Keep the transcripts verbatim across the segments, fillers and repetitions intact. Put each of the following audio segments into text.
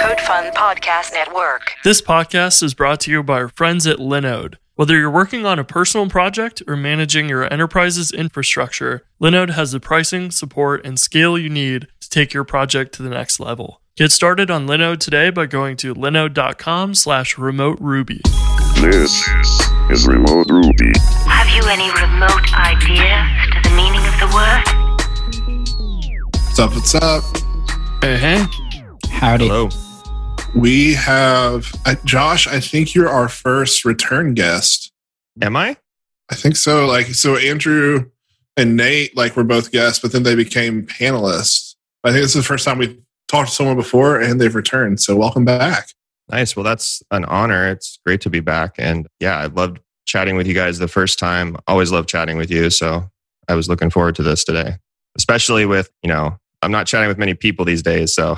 Code Fun Podcast Network. This podcast is brought to you by our friends at Linode. Whether you're working on a personal project or managing your enterprise's infrastructure, Linode has the pricing, support, and scale you need to take your project to the next level. Get started on Linode today by going to linode.com slash remote Ruby. This is Remote Ruby. Have you any remote idea to the meaning of the word? What's up, what's up? Hey, hey. Howdy. Hello. We have, uh, Josh, I think you're our first return guest. Am I? I think so. Like, so Andrew and Nate, like, were both guests, but then they became panelists. I think this is the first time we've talked to someone before and they've returned. So welcome back. Nice. Well, that's an honor. It's great to be back. And yeah, I loved chatting with you guys the first time. Always love chatting with you. So I was looking forward to this today, especially with, you know, I'm not chatting with many people these days. So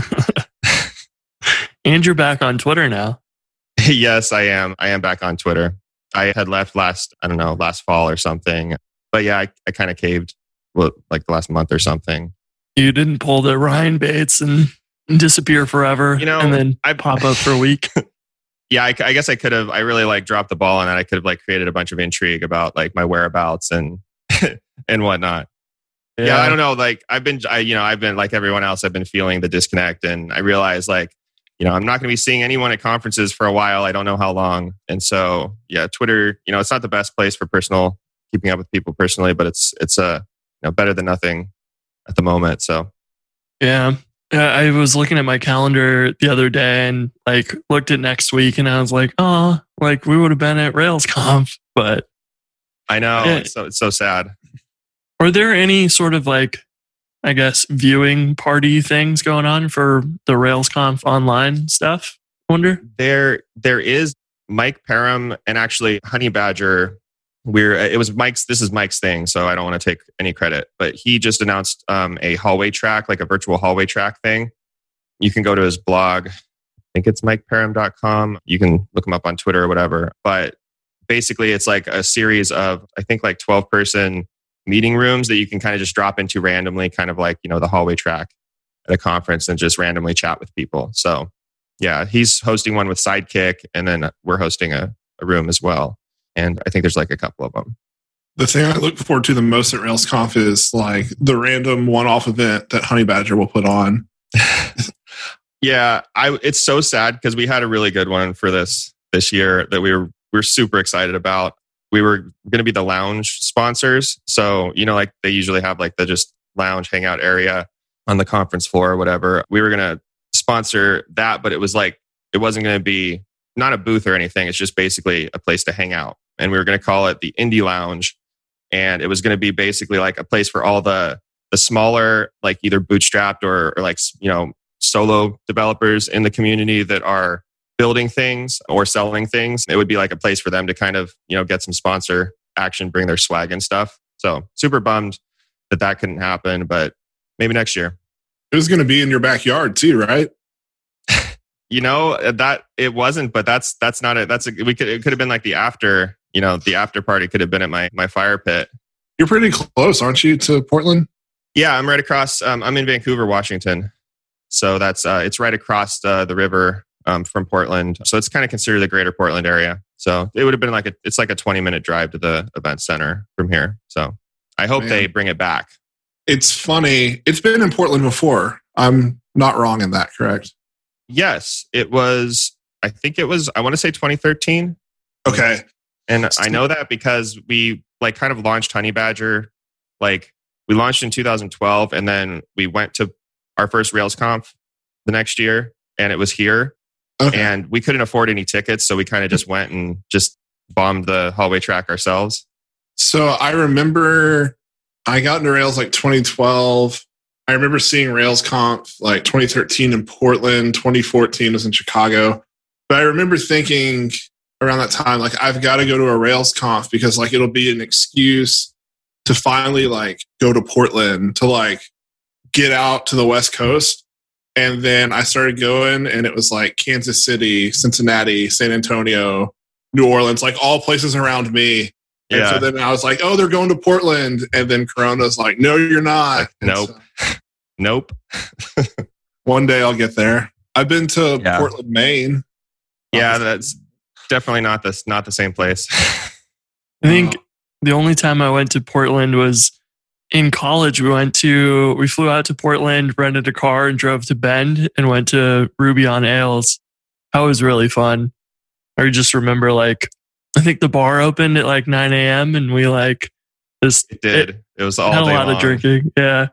And you're back on Twitter now. yes, I am. I am back on Twitter. I had left last, I don't know, last fall or something. But yeah, I, I kind of caved well, like the last month or something. You didn't pull the Ryan Bates and disappear forever, You know, and then I- pop up for a week. Yeah, I, I guess I could have, I really like dropped the ball on that. I could have like created a bunch of intrigue about like my whereabouts and and whatnot. Yeah. yeah, I don't know. Like I've been, I, you know, I've been like everyone else, I've been feeling the disconnect, and I realized like, you know, I'm not going to be seeing anyone at conferences for a while. I don't know how long. And so, yeah, Twitter, you know, it's not the best place for personal, keeping up with people personally, but it's, it's uh, you know, better than nothing at the moment. So, Yeah. Yeah, I was looking at my calendar the other day and like looked at next week, and I was like, oh, like we would have been at RailsConf. But I know. Yeah. It's so, it's so sad. are there any sort of like, I guess, viewing party things going on for the RailsConf online stuff? I wonder. There, there is Mike Parham and actually Honey Badger. We're it was Mike's. This is Mike's thing, so I don't want to take any credit. But he just announced um, a hallway track, like a virtual hallway track thing. You can go to his blog. I think it's mike parham dot com. You can look him up on Twitter or whatever. But basically, it's like a series of I think like twelve person meeting rooms that you can kind of just drop into randomly, kind of like, you know, the hallway track at a conference, and just randomly chat with people. So yeah, he's hosting one with Sidekick, and then we're hosting a, a room as well. And I think there's like a couple of them. The thing I look forward to the most at RailsConf is like the random one-off event that Honey Badger will put on. Yeah, I it's so sad because we had a really good one for this this year that we were we were super excited about. We were going to be the lounge sponsors. So, you know, like they usually have like the just lounge hangout area on the conference floor or whatever. We were going to sponsor that, but it was like, it wasn't going to be not a booth or anything. It's just basically a place to hang out. And we were going to call it the Indie Lounge. And it was going to be basically like a place for all the, the smaller, like either bootstrapped or, or like, you know, solo developers in the community that are building things or selling things. It would be like a place for them to kind of, you know, get some sponsor action, bring their swag and stuff. So super bummed that that couldn't happen, but maybe next year. It was going to be in your backyard too, right? You know, that it wasn't, but that's, that's not it. That's a, we could, it could have been like the after, you know, the after party could have been at my, my fire pit. You're pretty close, aren't you, to Portland? Yeah, I'm right across, um, I'm in Vancouver, Washington. So that's, uh, it's right across uh, the river um, from Portland. So it's kind of considered the greater Portland area. So it would have been like a, it's like a twenty minute drive to the event center from here. So I hope Man. they bring it back. It's funny. It's been in Portland before. I'm not wrong in that, correct? Yes, it was, I think it was, I want to say twenty thirteen. Okay. And I know that because we like kind of launched Honey Badger. Like we launched in two thousand twelve, and then we went to our first RailsConf the next year, and it was here. Okay. And we couldn't afford any tickets, so we kind of just went and just bombed the hallway track ourselves. So I remember I got into Rails like twenty twelve. I remember seeing RailsConf like twenty thirteen in Portland, twenty fourteen was in Chicago. But I remember thinking around that time, like, I've got to go to a RailsConf because like it'll be an excuse to finally like go to Portland, to like get out to the West Coast. And then I started going, and it was like Kansas City, Cincinnati, San Antonio, New Orleans, like all places around me. And Yeah. so then I was like, oh, they're going to Portland. And then Corona's like, no, you're not. And Nope. so Nope. one day I'll get there. I've been to Yeah. Portland, Maine. Yeah, that's definitely not the not the same place. I think the only time I went to Portland was in college. We went to, we flew out to Portland, rented a car and drove to Bend and went to Ruby on Ales. That was really fun. I just remember like, I think the bar opened at like nine a.m. and we like just It did. It, it was all had a day lot long. of drinking. Yeah.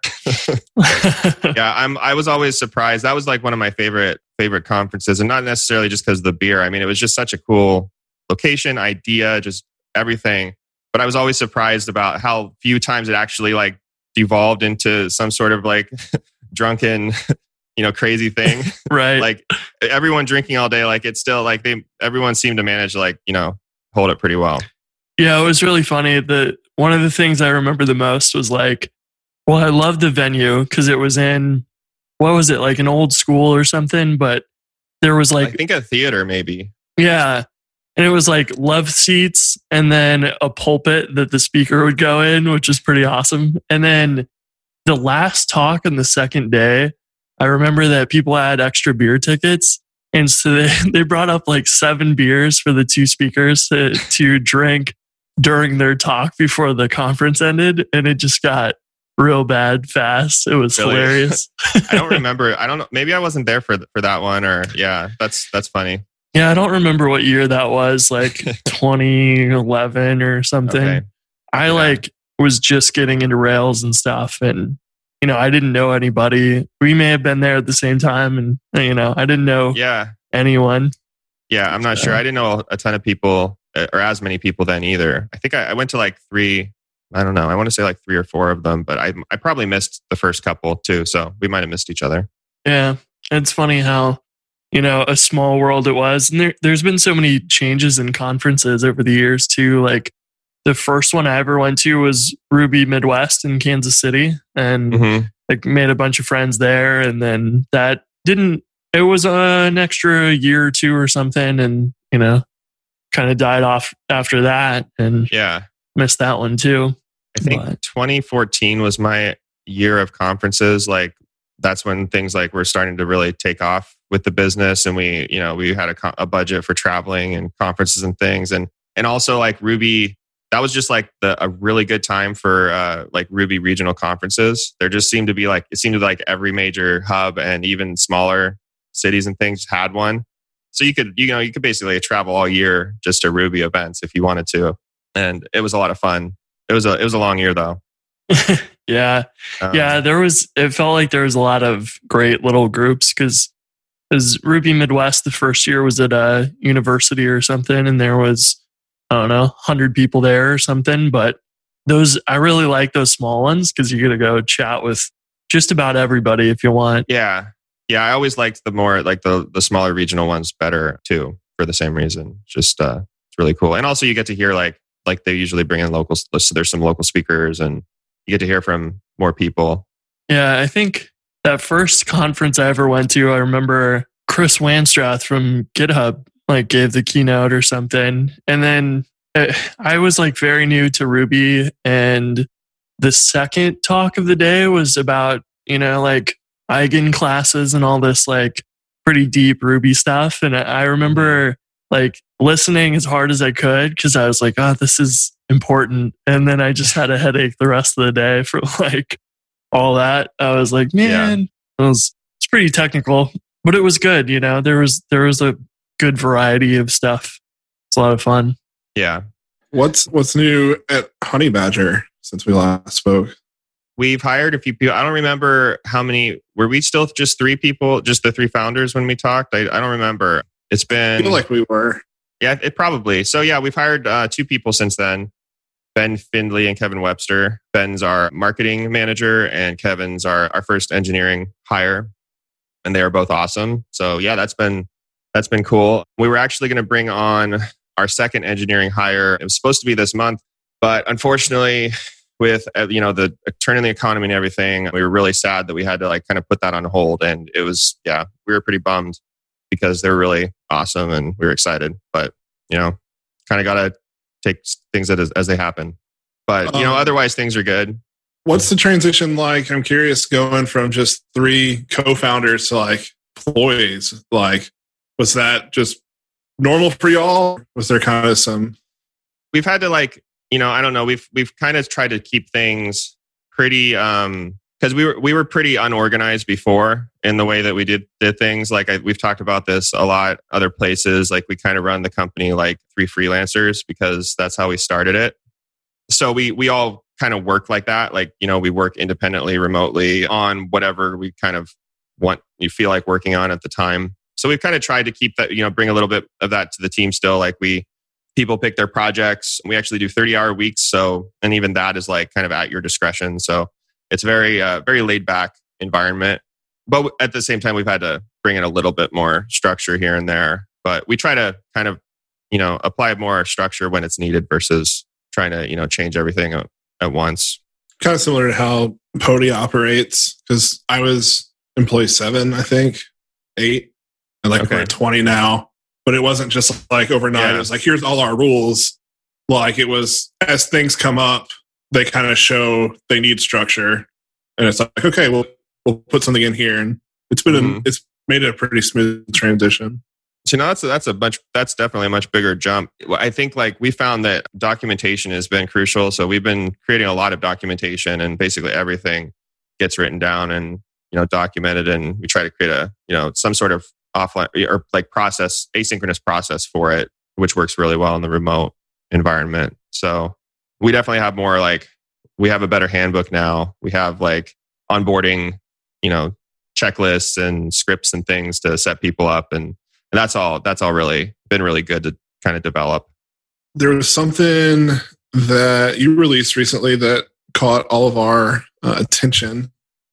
Yeah, I'm. I was always surprised. That was like one of my favorite favorite conferences, and not necessarily just because of the beer. I mean, it was just such a cool location, idea, just everything. But I was always surprised about how few times it actually like devolved into some sort of like drunken, you know, crazy thing. Right. Like everyone drinking all day. Like it's still like they. Everyone seemed to manage like you know hold it pretty well. Yeah, it was really funny. The one of the things I remember the most was like, well, I loved the venue because it was in, what was it, like an old school or something? But there was like, I think a theater maybe. yeah, and it was like love seats and then a pulpit that the speaker would go in, which is pretty awesome. And then the last talk on the second day, I remember that people had extra beer tickets. And so they, they brought up like seven beers for the two speakers to, to drink during their talk before the conference ended. And it just got real bad fast. It was Really? hilarious. I don't remember. I don't know. Maybe I wasn't there for for that one, or yeah, that's that's funny. Yeah, I don't remember what year that was, like twenty eleven or something. Okay. I Yeah. like was just getting into Rails and stuff, and you know, I didn't know anybody. We may have been there at the same time, and you know, I didn't know Yeah, anyone. yeah. I'm not sure. I didn't know a ton of people, uh, or as many people then either. I think I, I went to like three. I don't know. I want to say like three or four of them, but I I probably missed the first couple too. So we might have missed each other. Yeah, it's funny how, you know, a small world it was, and there there's been so many changes in conferences over the years too. Like the first one I ever went to was Ruby Midwest in Kansas City, and Mm-hmm. like made a bunch of friends there, and then that didn't. It was uh, an extra year or two or something, and you know, kind of died off after that, and Yeah, missed that one too. I think But- twenty fourteen was my year of conferences. Like that's when things like were starting to really take off with the business, and we, you know, we had a, co- a budget for traveling and conferences and things, and and also like Ruby. That was just like the, a really good time for uh, like Ruby regional conferences. There just seemed to be like it seemed like every major hub and even smaller cities and things had one. So you could you know you could basically travel all year just to Ruby events if you wanted to, and it was a lot of fun. It was a it was a long year though. yeah, Um, yeah. There was. It felt like there was a lot of great little groups because as Ruby Midwest, the first year was at a university or something, and there was, I don't know, one hundred people there or something. But those, I really like those small ones because you get to go chat with just about everybody if you want. Yeah. Yeah. I always liked the more like the the smaller regional ones better too, for the same reason. Just uh it's really cool. And also you get to hear like like they usually bring in locals. So there's some local speakers and you get to hear from more people. Yeah, I think that first conference I ever went to, I remember Chris Wanstrath from GitHub like gave the keynote or something. And then uh, I was like very new to Ruby, and the second talk of the day was about, you know, like eigen classes and all this like pretty deep Ruby stuff. And I I remember like listening as hard as I could because I was like, oh, this is important. And then I just had a headache the rest of the day for like all that. I was like, man, it was it's pretty technical, but it was good. You know, there was there was a good variety of stuff. It's a lot of fun. Yeah. What's what's new at Honey Badger since we last spoke? We've hired a few people. I don't remember how many. Were we still just three people, just the three founders when we talked? I, I don't remember. It's I been feel like we were. Yeah, it probably. So yeah, we've hired uh, two people since then. Ben Findley and Kevin Webster. Ben's our marketing manager and Kevin's our, our first engineering hire. And they are both awesome. So yeah, that's been that's been cool. We were actually going to bring on our second engineering hire. It was supposed to be this month, but unfortunately with uh, you know the turn in the economy and everything, we were really sad that we had to like kind of put that on hold. And it was, yeah, we were pretty bummed because they're really awesome and we were excited. But, you know, kind of got to take things as, as they happen. But, you know, Um, otherwise things are good. What's the transition like? I'm curious, going from just three co-founders to like employees. Like, was that just normal for y'all? Was there kind of some? We've had to like, you know, I don't know. We've we've kind of tried to keep things pretty, um, because we were we were pretty unorganized before in the way that we did did things. Like I, we've talked about this a lot. Other places, like we kind of run the company like three freelancers because that's how we started it. So we we all kind of work like that. Like, you know, we work independently, remotely on whatever we kind of want, you feel like working on at the time. So we've kind of tried to keep that, you know, bring a little bit of that to the team still. Like we, people pick their projects. We actually do thirty hour weeks. So, and even that is like kind of at your discretion. So it's very, uh, very laid back environment. But at the same time, we've had to bring in a little bit more structure here and there. But we try to kind of, you know, apply more structure when it's needed versus trying to, you know, change everything at, at once. Kind of similar to how Podia operates, because I was employee seven, I think, eight, and like Okay. we're at twenty now. But it wasn't just like overnight. Yeah. It was like, here's all our rules. Like it was, as things come up, they kind of show they need structure, and it's like, okay, we'll we'll put something in here, and it's been Mhm. a, it's made it a pretty smooth transition. So now that's a, that's a much that's definitely a much bigger jump. I think like we found that documentation has been crucial. So we've been creating a lot of documentation, and basically everything gets written down and, you know, documented, and we try to create a, you know, some sort of offline or like process, asynchronous process for it, which works really well in the remote environment. So we definitely have more like, we have a better handbook now. We have like onboarding, you know, checklists and scripts and things to set people up. And, and that's all, that's all really been really good to kind of develop. There was something that you released recently that caught all of our uh, attention.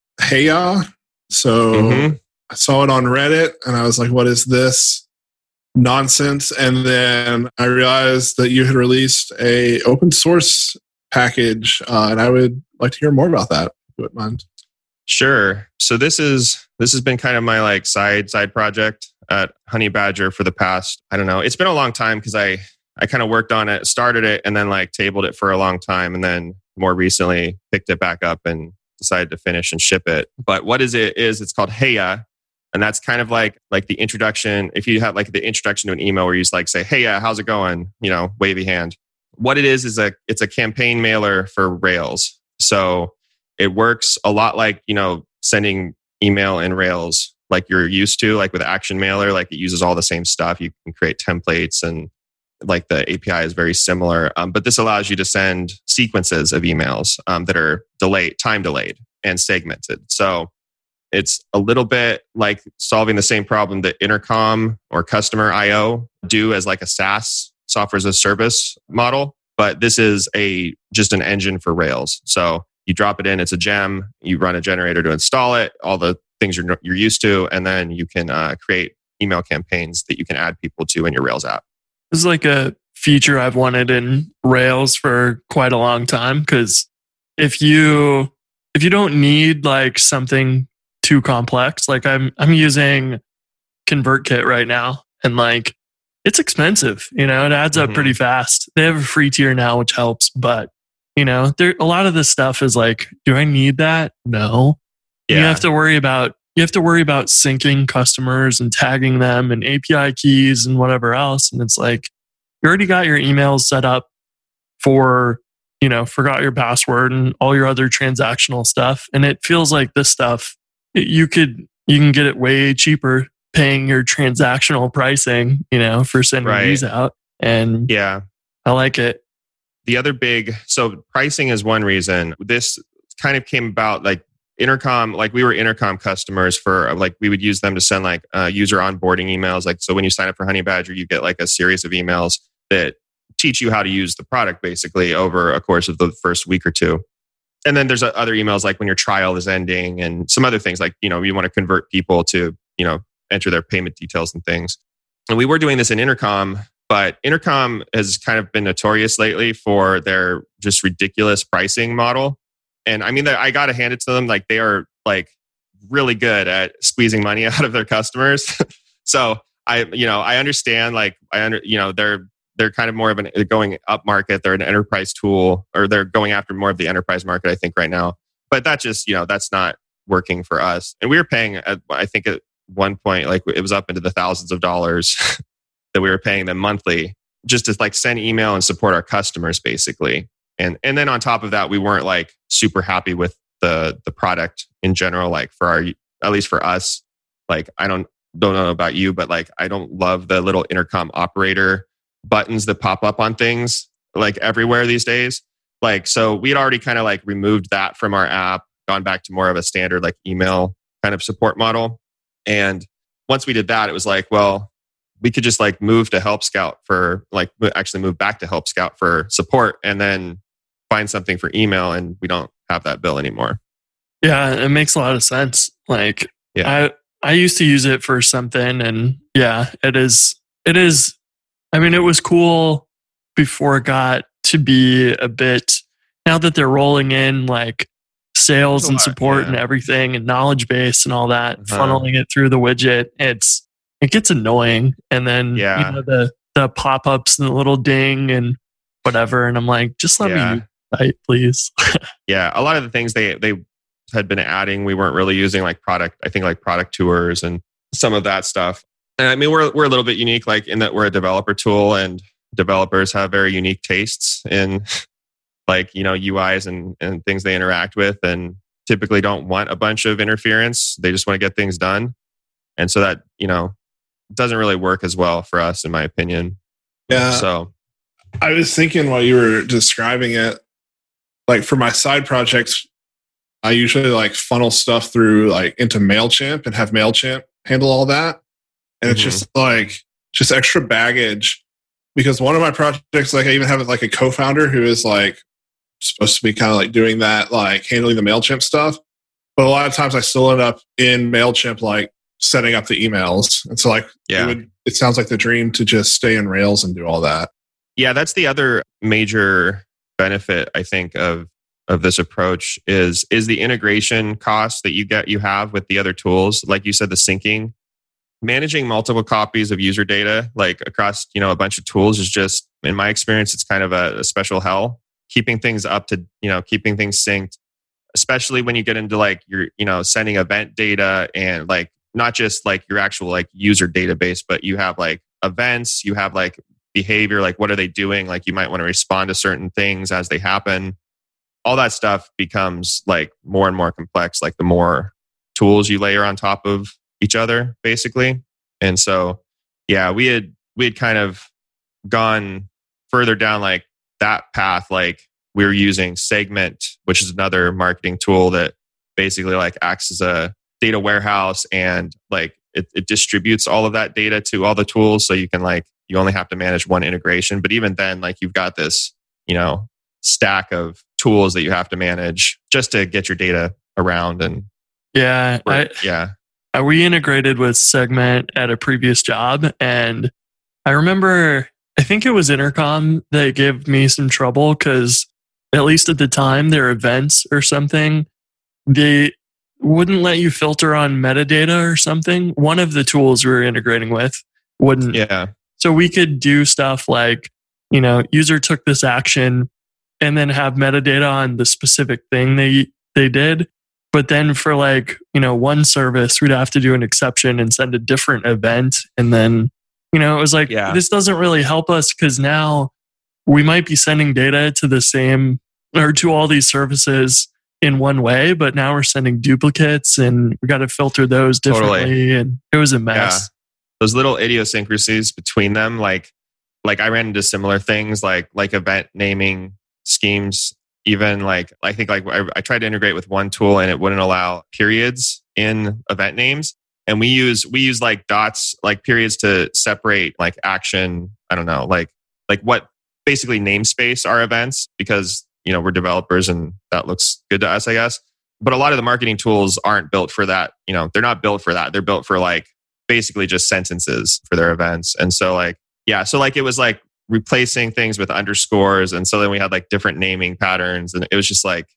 Heya. So Mhm. I saw it on Reddit and I was like, what is this nonsense? And then I realized that you had released a open source package, uh, and I would like to hear more about that, if you wouldn't mind. Sure. So this is this has been kind of my like side side project at Honey Badger for the past, I don't know, it's been a long time because I I kind of worked on it, started it, and then like tabled it for a long time, and then more recently picked it back up and decided to finish and ship it. But what is it is it's called Heya. And that's kind of like like the introduction. If you have like the introduction to an email where you just like say, "Hey, yeah, how's it going?" You know, wavy hand. What it is is a it's a campaign mailer for Rails. So it works a lot like, you know, sending email in Rails like you're used to, like with Action Mailer. Like it uses all the same stuff. You can create templates and like the A P I is very similar. Um, but this allows you to send sequences of emails um, that are delayed, time delayed, and segmented. So it's a little bit like solving the same problem that Intercom or Customer I O do as like a SaaS, software as a service model. But this is a just an engine for Rails. So you drop it in, it's a gem. You run a generator to install it, all the things you're you're used to, and then you can uh, create email campaigns that you can add people to in your Rails app. This is like a feature I've wanted in Rails for quite a long time, because if you if you don't need like something too complex, like I'm I'm using ConvertKit right now, and like it's expensive, you know, it adds up Mhm. pretty fast. They have a free tier now, which helps, but you know, there a lot of this stuff is like, do I need that? No. You have to worry about you have to worry about syncing customers and tagging them and A P I keys and whatever else. And it's like, you already got your emails set up for, you know, forgot your password and all your other transactional stuff. And it feels like this stuff, you could, you can get it way cheaper paying your transactional pricing, you know, for sending Right. these out. And Yeah. I like it. The other big, so pricing is one reason. This kind of came about like Intercom, like we were Intercom customers for, like we would use them to send like uh, user onboarding emails. Like, so when you sign up for Honey Badger, you get like a series of emails that teach you how to use the product basically over a course of the first week or two. And then there's other emails like when your trial is ending and some other things like, you know, you want to convert people to, you know, enter their payment details and things. And we were doing this in Intercom, but Intercom has kind of been notorious lately for their just ridiculous pricing model. And I mean, I got to hand it to them. Like they are like really good at squeezing money out of their customers. So I, you know, I understand like, I under, you know, they're, they're kind of more of an they're going up market. They're an enterprise tool, or they're going after more of the enterprise market, I think right now. But that just, you know, that's not working for us. And we were paying, I think one point, like it was up into the thousands of dollars that we were paying them monthly just to like send email and support our customers basically. And and then on top of that, we weren't like super happy with the the product in general, like for our, at least for us. Like I don't don't know about you, but like I don't love the little intercom operator buttons that pop up on things like everywhere these days. Like, so we had already kind of like removed that from our app, gone back to more of a standard like email kind of support model. And once we did that, it was like, well, we could just like move to Help Scout for like actually move back to Help Scout for support and then find something for email, and we don't have that bill anymore. Yeah, it makes a lot of sense. Like Yeah. I I used to use it for something, and yeah, it is it is I mean, it was cool before it got to be a bit, now that they're rolling in like sales and lot, support yeah. and everything and knowledge base and all that, Uh-huh. funneling it through the widget, it's it gets annoying. And then Yeah. you know the the pop-ups and the little ding and whatever. And I'm like, just let Yeah. me use the site, please. Yeah, a lot of the things they they had been adding, we weren't really using, like product, I think like product tours and some of that stuff. And I mean, we're we're a little bit unique, like in that we're a developer tool, and developers have very unique tastes in like, you know, U Is and, and things they interact with, and typically don't want a bunch of interference. They just want to get things done. And so that, you know, doesn't really work as well for us, in my opinion. Yeah. So I was thinking while you were describing it, like for my side projects, I usually like funnel stuff through like into MailChimp and have MailChimp handle all that. And it's Mhm. just like, just extra baggage, because one of my projects, like I even have like a co-founder who is like supposed to be kind of like doing that, like handling the MailChimp stuff. But a lot of times I still end up in MailChimp, like setting up the emails. And so like, Yeah. it, would, it sounds like the dream to just stay in Rails and do all that. yeah, that's the other major benefit, I think, of of this approach is is the integration costs that you get you have with the other tools. Like you said, the syncing, managing multiple copies of user data like across, you know, a bunch of tools is just, in my experience, it's kind of a, a special hell. Keeping things up to, you know, keeping things synced, especially when you get into like you're, you know, sending event data and like not just like your actual like user database, but you have like events, you have like behavior, like what are they doing? Like you might want to respond to certain things as they happen. All that stuff becomes like more and more complex, like the more tools you layer on top of each other, basically. And so, yeah, we had we had kind of gone further down like that path. Like we were using Segment, which is another marketing tool that basically like acts as a data warehouse, and like it, it distributes all of that data to all the tools. So you can like you only have to manage one integration. But even then, like you've got this, you know, stack of tools that you have to manage just to get your data around. And Yeah, I, yeah, I, we integrated with Segment at a previous job, and I remember, I think it was Intercom that gave me some trouble because, at least at the time, their events or something, they wouldn't let you filter on metadata or something. One of the tools we were integrating with wouldn't. yeah, So we could do stuff like, you know, user took this action and then have metadata on the specific thing they they did. But then for like, you know, one service, we'd have to do an exception and send a different event. And then, you know, it was like, Yeah. this doesn't really help us because now we might be sending data to the same or to all these services in one way, but now we're sending duplicates and we got to filter those differently. Totally. And it was a mess. those little idiosyncrasies between them, like like I ran into similar things, like like event naming schemes. Even like I think like I, I tried to integrate with one tool and it wouldn't allow periods in event names, and we use we use like dots, like periods to separate like action. I don't know, like like what basically namespace our events, because you know we're developers and that looks good to us, I guess. But a lot of the marketing tools aren't built for that. You know, they're not built for that. They're built for like basically just sentences for their events. And so like yeah, so like it was like replacing things with underscores, and so then we had like different naming patterns, and it was just like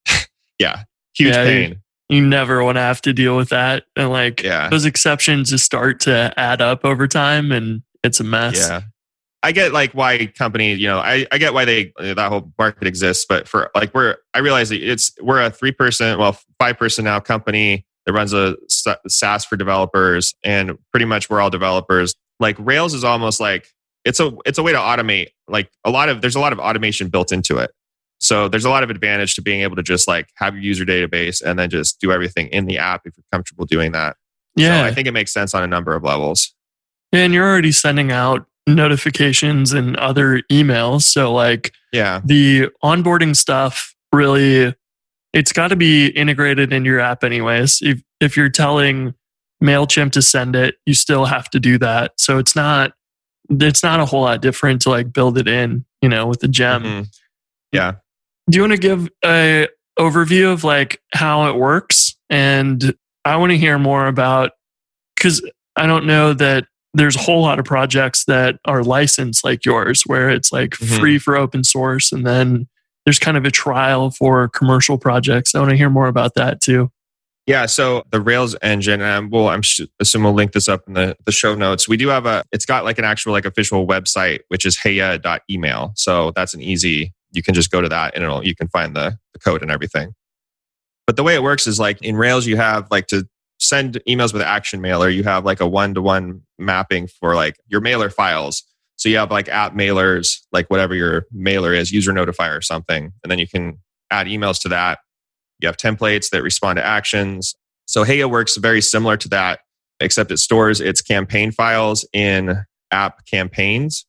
yeah, huge Yeah, pain. You never want to have to deal with that. And like Yeah. those exceptions just start to add up over time and it's a mess. Yeah. I get like why companies, you know, I, I get why they, that whole market exists, but for like, we're, I realize that it's, we're a three person, well, five person now company that runs a SaaS for developers, and pretty much we're all developers. Like Rails is almost like it's a it's a way to automate. Like a lot of there's a lot of automation built into it. So there's a lot of advantage to being able to just like have your user database and then just do everything in the app if you're comfortable doing that. Yeah, so I think it makes sense on a number of levels. Yeah, and you're already sending out notifications and other emails. So like yeah, the onboarding stuff really, it's got to be integrated into your app anyways. If if you're telling MailChimp to send it, you still have to do that. So it's not it's not a whole lot different to like build it in, you know, with the gem. Mm-hmm. Yeah. Do you want to give a overview of like how it works? And I want to hear more about, because I don't know that there's a whole lot of projects that are licensed like yours, where it's like mm-hmm. free for open source, and then there's kind of a trial for commercial projects. I want to hear more about that too. Yeah, so the Rails engine, and well, I'm sh- assume we'll link this up in the, the show notes. We do have a, it's got like an actual like official website, which is heya dot email. So that's an easy, you can just go to that and it'll, you can find the, the code and everything. But the way it works is like in Rails, you have like to send emails with Action Mailer, you have like a one-to-one mapping for like your mailer files. So you have like app mailers, like whatever your mailer is, user notifier or something. And then you can add emails to that. You have templates that respond to actions. So Heya works very similar to that, except it stores its campaign files in app campaigns.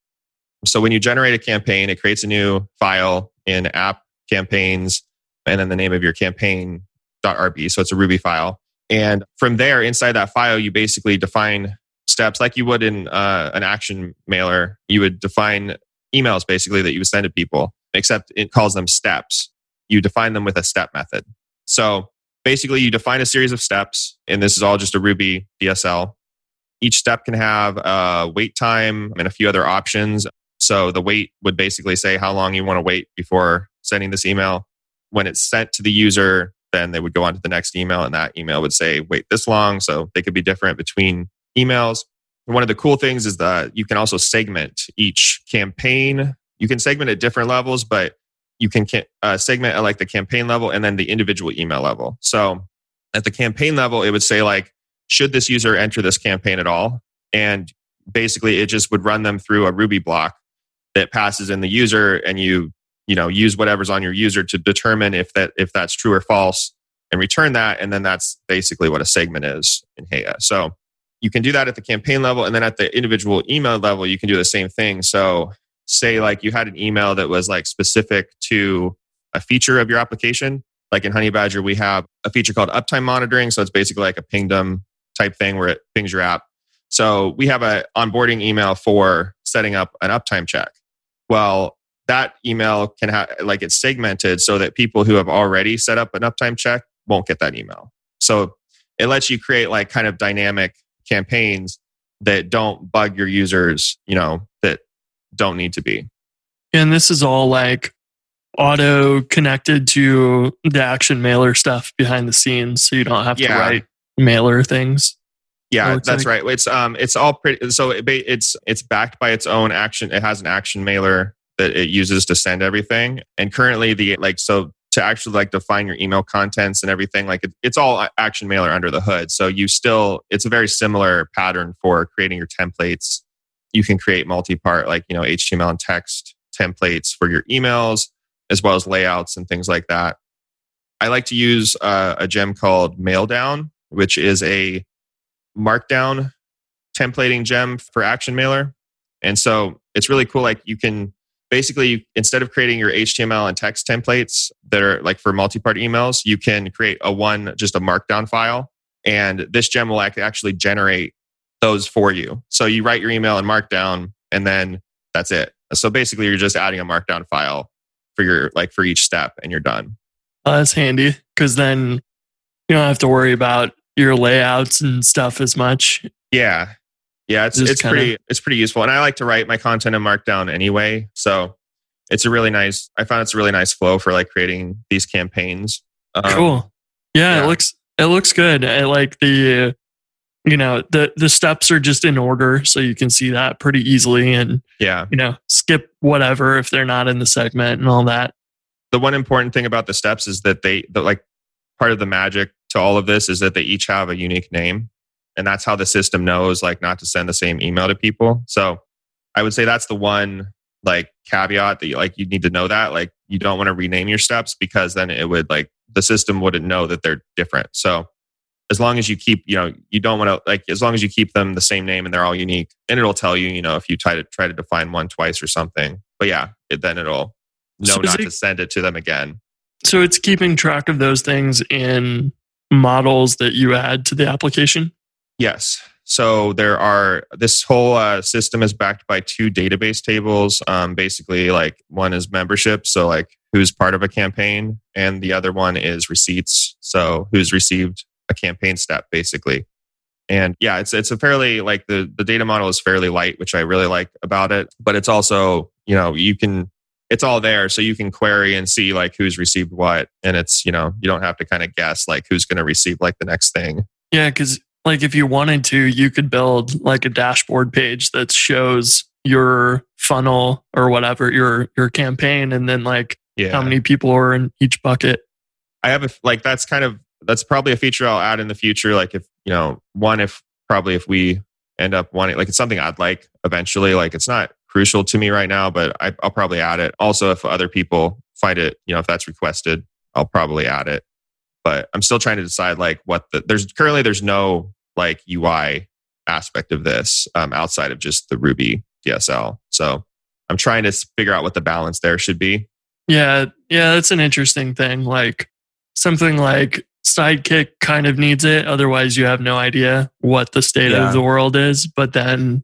So when you generate a campaign, it creates a new file in app campaigns and then the name of your campaign.rb. So it's a Ruby file. And from there, inside that file, you basically define steps like you would in uh, an action mailer. You would define emails basically that you would send to people, except it calls them steps. You define them with a step method. So basically you define a series of steps, and this is all just a Ruby D S L. Each step can have a wait time and a few other options. So the wait would basically say how long you want to wait before sending this email. When it's sent to the user, then they would go on to the next email, and that email would say, wait this long. So they could be different between emails. And one of the cool things is that you can also segment each campaign. You can segment at different levels, but you can uh, segment at like the campaign level and then the individual email level. So at the campaign level, it would say like, should this user enter this campaign at all? And basically it just would run them through a Ruby block that passes in the user, and you, you know, use whatever's on your user to determine if that, if that's true or false and return that. And then that's basically what a segment is in Heya. So you can do that at the campaign level, and then at the individual email level, you can do the same thing. So say like you had an email that was like specific to a feature of your application. Like in Honeybadger, we have a feature called uptime monitoring. So it's basically like a pingdom type thing where it pings your app. So we have an onboarding email for setting up an uptime check. Well, that email can have like it's segmented so that people who have already set up an uptime check won't get that email. So it lets you create like kind of dynamic campaigns that don't bug your users, you know, that don't need to be. And this is all like auto connected to the Action Mailer stuff behind the scenes, so you don't have yeah. to write mailer things. Yeah, that's like. right. It's um, it's all pretty. So it, it's it's backed by its own action. It has an Action Mailer that it uses to send everything. And currently, the like so to actually like define your email contents and everything, like it, it's all Action Mailer under the hood. So you still, it's a very similar pattern for creating your templates. You can create multi-part, like, you know, H T M L and text templates for your emails, as well as layouts and things like that. I like to use uh, a gem called Maildown, which is a markdown templating gem for Action Mailer. And so it's really cool. Like you can basically, instead of creating your H T M L and text templates that are like for multi-part emails, you can create a one, just a markdown file. And this gem will actually generate those for you. So you write your email in Markdown, and then that's it. So basically, you're just adding a Markdown file for your like for each step, and you're done. Oh, that's handy, because then you don't have to worry about your layouts and stuff as much. Yeah, yeah, it's Just it's kinda... pretty it's pretty useful, and I like to write my content in Markdown anyway. So it's a really nice. I found it's a really nice flow for like creating these campaigns. Um, cool. Yeah, yeah, it looks it looks good. I like the. You know, the, the steps are just in order, so you can see that pretty easily, and, yeah, you know, skip whatever if they're not in the segment and all that. The one important thing about the steps is that they, the, like part of the magic to all of this is that they each have a unique name. And that's how the system knows like not to send the same email to people. So I would say that's the one like caveat that you, like you need to know that like you don't want to rename your steps because then it would like the system wouldn't know that they're different. So as long as you keep, you know, you don't want to like as long as you keep them the same name and they're all unique, and it'll tell you, you know, if you try to try to define one twice or something. But yeah, it, then it'll know So is not it- to send it to them again. So it's keeping track of those things in models that you add to the application? Yes. So there are, this whole uh, system is backed by two database tables. Um, basically, like one is membership, so like who's part of a campaign, and the other one is receipts, so who's received a campaign step, basically. And yeah, it's it's a fairly like the the data model is fairly light, which I really like about it. But it's also, you know, you can it's all there, so you can query and see like who's received what, and it's, you know, you don't have to kind of guess like who's going to receive like the next thing. Yeah, because like if you wanted to, you could build like a dashboard page that shows your funnel or whatever, your your campaign, and then like Yeah, how many people are in each bucket. I have a like that's kind of that's probably a feature I'll add in the future. Like if you know, one if probably if we end up wanting like it's something I'd like eventually. Like it's not crucial to me right now, but I, I'll probably add it. Also, if other people find it, you know, if that's requested, I'll probably add it. But I'm still trying to decide like what the there's currently there's no like U I aspect of this um, outside of just the Ruby D S L. So I'm trying to figure out what the balance there should be. Yeah, yeah, that's an interesting thing. Like something like Sidekick kind of needs it. Otherwise, you have no idea what the state Yeah. of the world is. But then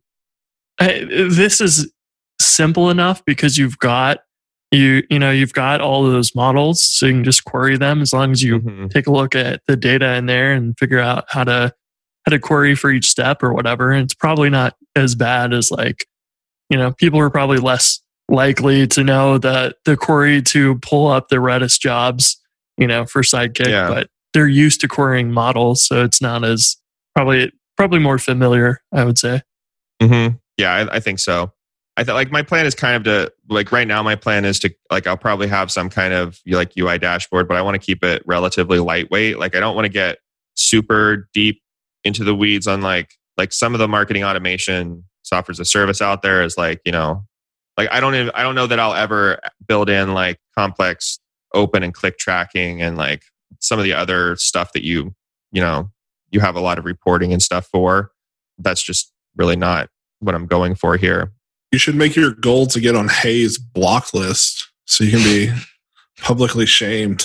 I, this is simple enough because you've got you you know you've got all of those models, so you can just query them as long as you Mhm. take a look at the data in there and figure out how to how to query for each step or whatever. And it's probably not as bad as like, you know, people are probably less likely to know that the query to pull up the Redis jobs, you know, for Sidekick, Yeah. but they're used to querying models, so it's not as probably probably more familiar, I would say. Mm-hmm. Yeah, I, I think so. I thought like my plan is kind of to like right now. My plan is to like I'll probably have some kind of like U I dashboard, but I want to keep it relatively lightweight. Like I don't want to get super deep into the weeds on like like some of the marketing automation software as a service out there is like, you know, like I don't even, I don't know that I'll ever build in like complex open and click tracking and like some of the other stuff that you you know you have a lot of reporting and stuff for. That's just really not what I'm going for here. You should make your goal to get on Hay's block list so you can be publicly shamed.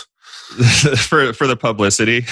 for for the publicity.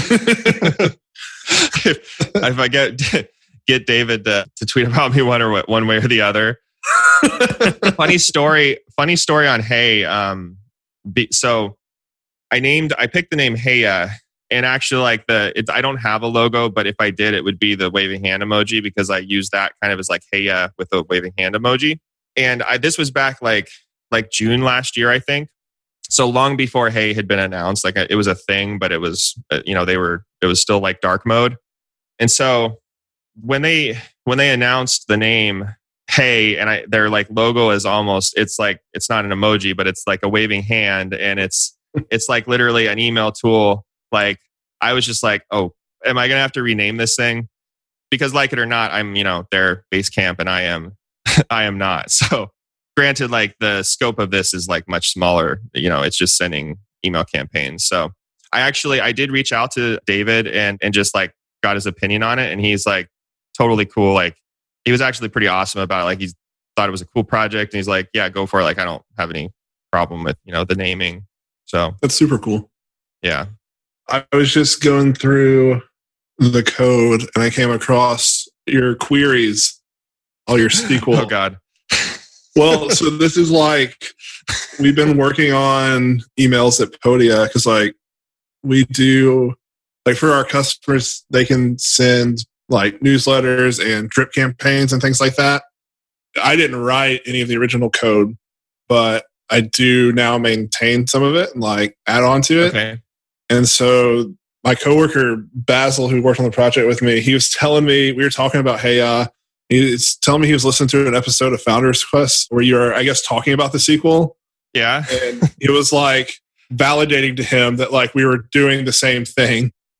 if, if I get get David to, to tweet about me one or one way or the other. funny story. Funny story on Hey. Um, be, so I named. I picked the name Heya, and actually, like the it's. I don't have a logo, but if I did, it would be the waving hand emoji because I use that kind of as like Heya with a waving hand emoji. And I this was back like like June last year, I think. So long before Hey had been announced, like it was a thing, but it was, you know, they were, it was still like dark mode. And so when they, when they announced the name Hey, and I, their like logo is almost, it's like, it's not an emoji, but it's like a waving hand. And it's, it's like literally an email tool. Like I was just like, oh, am I going to have to rename this thing? Because like it or not, I'm, you know, their base camp and I am, I am not. So granted, like the scope of this is like much smaller, you know, it's just sending email campaigns. So I actually, I did reach out to David and, and just like got his opinion on it. And he's like totally cool. Like he was actually pretty awesome about it. Like he thought it was a cool project and he's like, yeah, go for it. Like, I don't have any problem with, you know, the naming. So That's super cool. yeah. I was just going through the code and I came across your queries, all your S Q L. Oh God. Well, so this is like, we've been working on emails at Podia because like we do, like for our customers, they can send like newsletters and drip campaigns and things like that. I didn't write any of the original code, but I do now maintain some of it and like add on to it. Okay. And so my coworker, Basil, who worked on the project with me, he was telling me, we were talking about Hey, uh, he's telling me he was listening to an episode of Founders Quest where you were, I guess, talking about the sequel. Yeah. And it was like validating to him that like we were doing the same thing.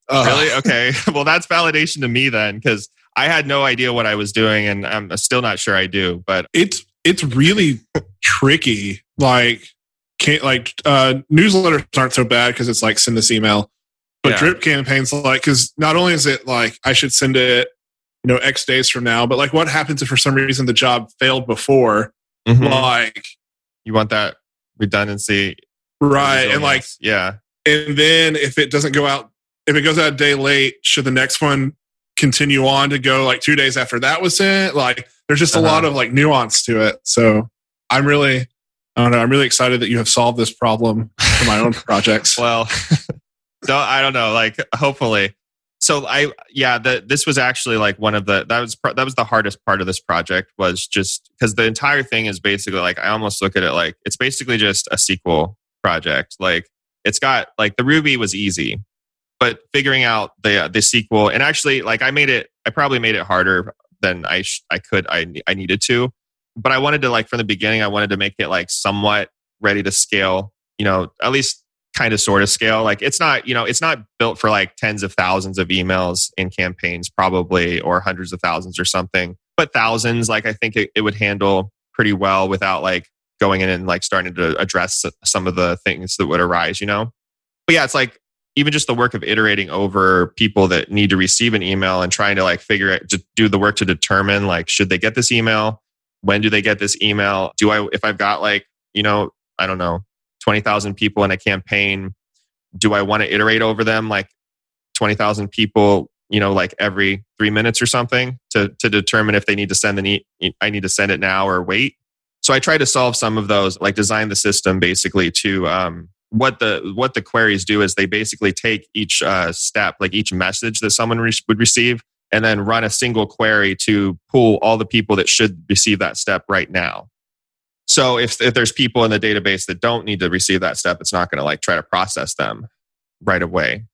Uh, Really? Okay. Well, that's validation to me then, because I had no idea what I was doing, and I'm still not sure I do. But it's it's really tricky. Like, can't like uh, newsletters aren't so bad because it's like send this email, but Yeah. drip campaigns like because not only is it like I should send it, you know, X days from now, but like what happens if for some reason the job failed before? Mhm. Like, you want that redundancy, right, and like, resilience. Yeah, and then if it doesn't go out, if it goes out a day late, should the next one continue on to go like two days after that was sent? Like, there's just a Uh-huh. lot of like nuance to it. So I'm really, I don't know, I'm really excited that you have solved this problem for my own projects. well, no, I don't know. Like, hopefully. So I, yeah, the, this was actually like one of the that was pro- that was the hardest part of this project was just because the entire thing is basically like I almost look at it like it's basically just a S Q L project. Like, it's got like the Ruby was easy, but figuring out the the S Q L and actually like I made it, I probably made it harder than I sh- I could I I needed to, but I wanted to like from the beginning I wanted to make it like somewhat ready to scale, you know, at least kind of sort of scale. Like it's not, you know, it's not built for like tens of thousands of emails in campaigns probably or hundreds of thousands or something, but thousands, like I think it, it would handle pretty well without like going in and like starting to address some of the things that would arise, you know? But yeah, it's like even just the work of iterating over people that need to receive an email and trying to like figure out, to do the work to determine like, should they get this email? When do they get this email? Do I, if I've got like, you know, I don't know, twenty thousand people in a campaign, do I want to iterate over them like twenty thousand people, you know, like every three minutes or something to, to determine if they need to send the e- I need to send it now or wait. So I try to solve some of those, like design the system basically to um, what the what the queries do is they basically take each uh, step, like each message that someone re- would receive, and then run a single query to pull all the people that should receive that step right now. So if if there's people in the database that don't need to receive that step, it's not going to like try to process them right away.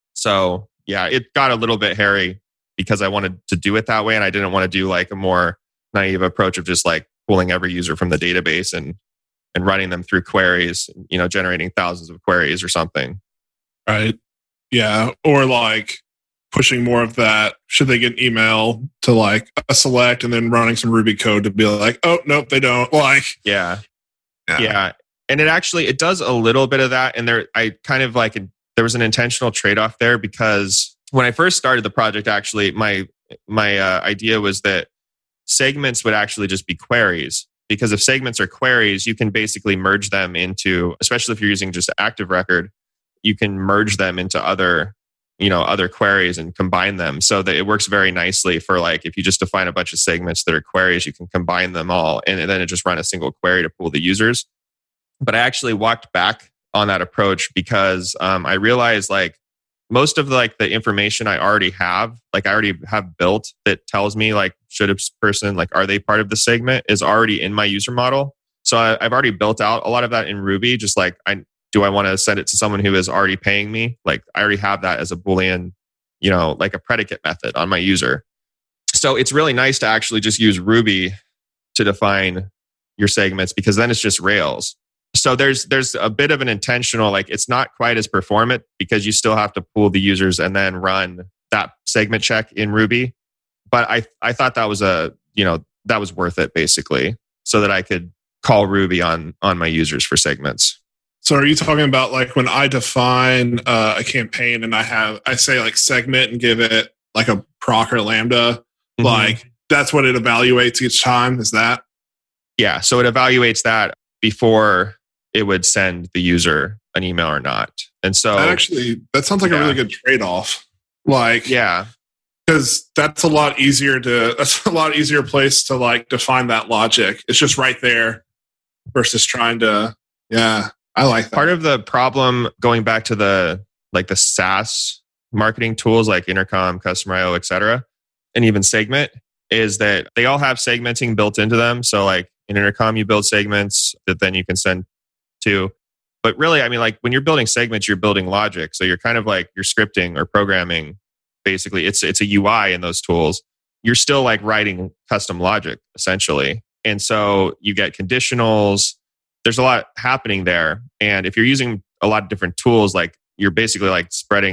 So yeah, it got a little bit hairy because I wanted to do it that way, and I didn't want to do like a more naive approach of just like pulling every user from the database and and running them through queries, you know, generating thousands of queries or something. Right. Yeah. Or like pushing more of that, should they get an email to like a select and then running some Ruby code to be like, oh, nope, they don't. Like, Yeah. yeah. Yeah. And it actually, it does a little bit of that. And there, I kind of like, there was an intentional trade-off there because when I first started the project, actually, my, my uh, idea was that segments would actually just be queries. Because if segments are queries, you can basically merge them into, especially if you're using just Active Record, you can merge them into other, you know, other queries and combine them so that it works very nicely for like, if you just define a bunch of segments that are queries, you can combine them all and then it just run a single query to pull the users. But I actually walked back on that approach because um, I realized like most of the, like the information I already have, like I already have built that tells me like, should a person, like, are they part of the segment is already in my user model. So I, I've already built out a lot of that in Ruby. Just like, I do I want to send it to someone who is already paying me? Like I already have that as a Boolean, you know, like a predicate method on my user. So it's really nice to actually just use Ruby to define your segments because then it's just Rails. So there's there's a bit of an intentional, like it's not quite as performant because you still have to pull the users and then run that segment check in Ruby. But I I thought that was a, you know, that was worth it basically so that I could call Ruby on on my users for segments. So are you talking about like when I define uh, a campaign and I have, I say like segment and give it like a proc or lambda, Mm-hmm. like that's what it evaluates each time? Is that? Yeah. So it evaluates that before it would send the user an email or not. And so That actually, that sounds like yeah. a really good trade-off. Like, yeah. because that's a lot easier to, that's a lot easier place to like define that logic. It's just right there versus trying to, yeah, I like that. Part of the problem going back to the like the SaaS marketing tools like Intercom, Customer I O, et cetera, and even Segment is that they all have segmenting built into them. So like in Intercom, you build segments that then you can send to. But really, I mean, like when you're building segments, you're building logic. So you're kind of like you're scripting or programming. Basically, it's it's a U I in those tools. You're still like writing custom logic essentially. And so you get conditionals. There's a lot happening there. And if you're using a lot of different tools, like you're basically like spreading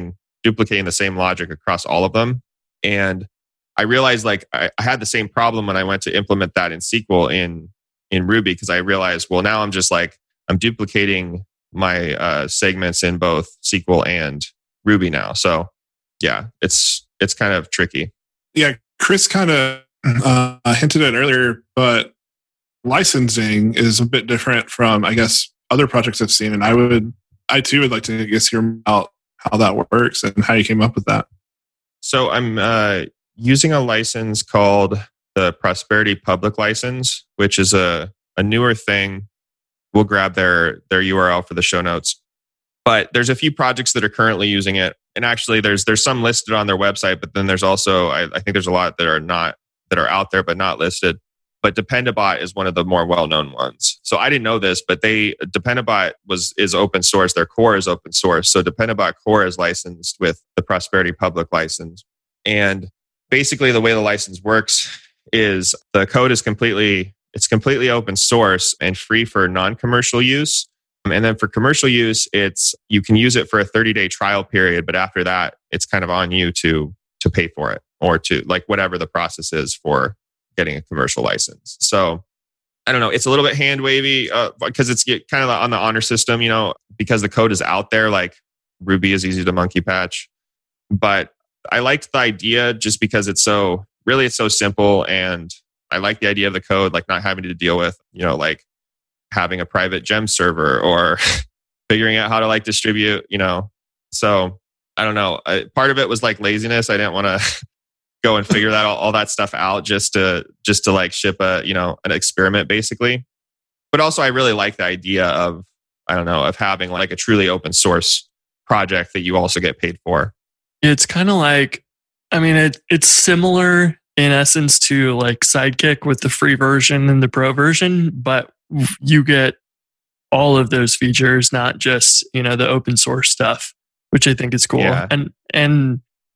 duplicating the same logic across all of them. And I realized like I, I had the same problem when I went to implement that in S Q L in in Ruby, because I realized, well, now I'm just like, I'm duplicating my uh, segments in both S Q L and Ruby now. So yeah, it's it's kind of tricky. Yeah, Chris kind of uh, hinted at earlier, but licensing is a bit different from, I guess, other projects I've seen. And I would, I too would like to I guess hear about how that works and how you came up with that. So I'm uh, using a license called the Prosperity Public License, which is a, a newer thing. We'll grab their their U R L for the show notes. But there's a few projects that are currently using it. And actually there's there's some listed on their website, but then there's also, I, I think there's a lot that are not, that are out there but not listed. But Dependabot is one of the more well-known ones. So I didn't know this, but they Dependabot was is open source. Their core is open source. So Dependabot core is licensed with the Prosperity Public License. And basically the way the license works is the code is completely, it's completely open source and free for non-commercial use. And then for commercial use, it's you can use it for a thirty-day trial period, but after that, it's kind of on you to to pay for it or to like whatever the process is for getting a commercial license. So I don't know, it's a little bit hand wavy uh, because it's kind of on the honor system, you know, because the code is out there. Like Ruby is easy to monkey patch, but I liked the idea just because it's so really it's so simple, and I like the idea of the code, like not having to deal with, you know, like having a private gem server or figuring out how to like distribute, you know. So I don't know. I, part of it was like laziness. I didn't want to go and figure that all, all that stuff out just to just to like ship a, you know, an experiment basically. But also I really like the idea of, I don't know, of having like a truly open source project that you also get paid for. It's kind of like, I mean, it, it's similar in essence to like Sidekick with the free version and the pro version, but you get all of those features, not just, you know, the open source stuff, which I think is cool. Yeah. And and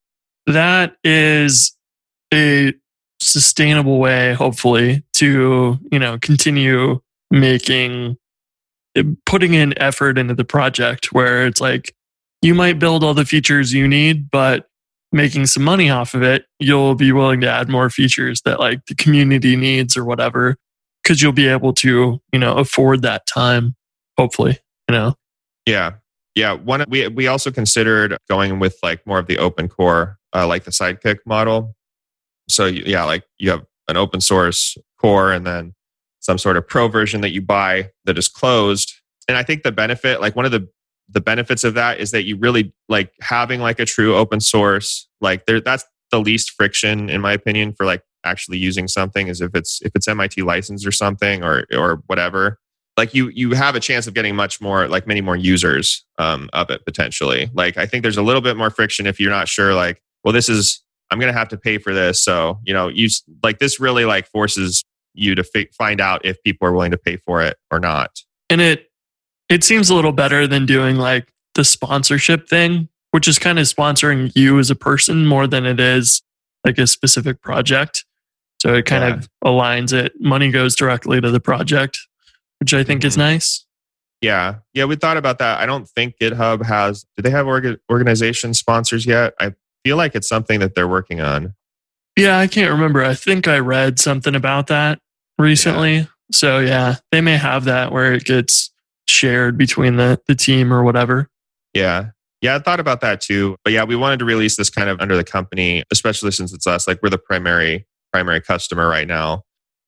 that is a sustainable way, hopefully, to, you know, continue making, putting in effort into the project where it's like, you might build all the features you need, but making some money off of it, you'll be willing to add more features that like the community needs or whatever, because you'll be able to, you know, afford that time, hopefully, you know. Yeah. Yeah. One, we, we also considered going with like more of the open core, uh, like the Sidekick model. So yeah, like you have an open source core and then some sort of pro version that you buy that is closed. And I think the benefit, like one of the the benefits of that is that you really like having like a true open source, like there, that's the least friction in my opinion for like actually using something, is if it's, if it's M I T licensed or something or, or whatever, like you, you have a chance of getting much more, like many more users um, of it potentially. Like, I think there's a little bit more friction if you're not sure, like, well, this is, I'm going to have to pay for this. So, you know, you like this really like forces you to fi- find out if people are willing to pay for it or not. And it, It seems a little better than doing like the sponsorship thing, which is kind of sponsoring you as a person more than it is like a specific project. So it kind Yeah. of aligns it. Money goes directly to the project, which I think Mm-hmm. is nice. Yeah. Yeah. We thought about that. I don't think GitHub has, do they have orga- organization sponsors yet? I feel like it's something that they're working on. Yeah, I can't remember. I think I read something about that recently. Yeah. So yeah, they may have that where it gets shared between the, the team or whatever. Yeah. Yeah. I thought about that too. But yeah, we wanted to release this kind of under the company, especially since it's us. Like we're the primary, primary customer right now.